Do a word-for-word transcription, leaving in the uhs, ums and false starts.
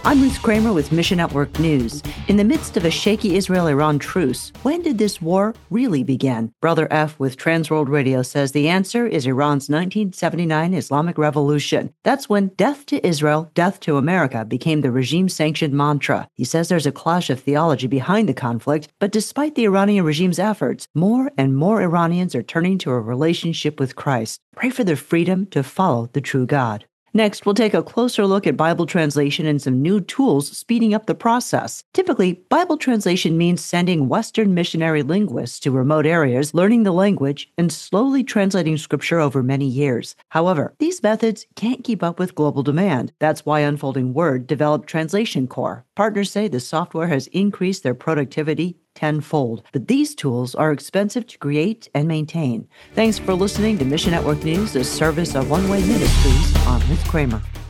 I'm Ruth Kramer with Mission Network News. In the midst of a shaky Israel-Iran truce, when did this war really begin? Brother F with Transworld Radio says the answer is Iran's nineteen seventy-nine Islamic Revolution. That's when death to Israel, death to America became the regime-sanctioned mantra. He says there's a clash of theology behind the conflict, but despite the Iranian regime's efforts, more and more Iranians are turning to a relationship with Christ. Pray for their freedom to follow the true God. Next, we'll take a closer look at Bible translation and some new tools speeding up the process. Typically, Bible translation means sending Western missionary linguists to remote areas, learning the language, and slowly translating scripture over many years. However, these methods can't keep up with global demand. That's why Unfolding Word developed Translation Core. Partners say the software has increased their productivity tenfold, but these tools are expensive to create and maintain. Thanks for listening to Mission Network News, a service of One Way Ministries. I'm Ruth Kramer.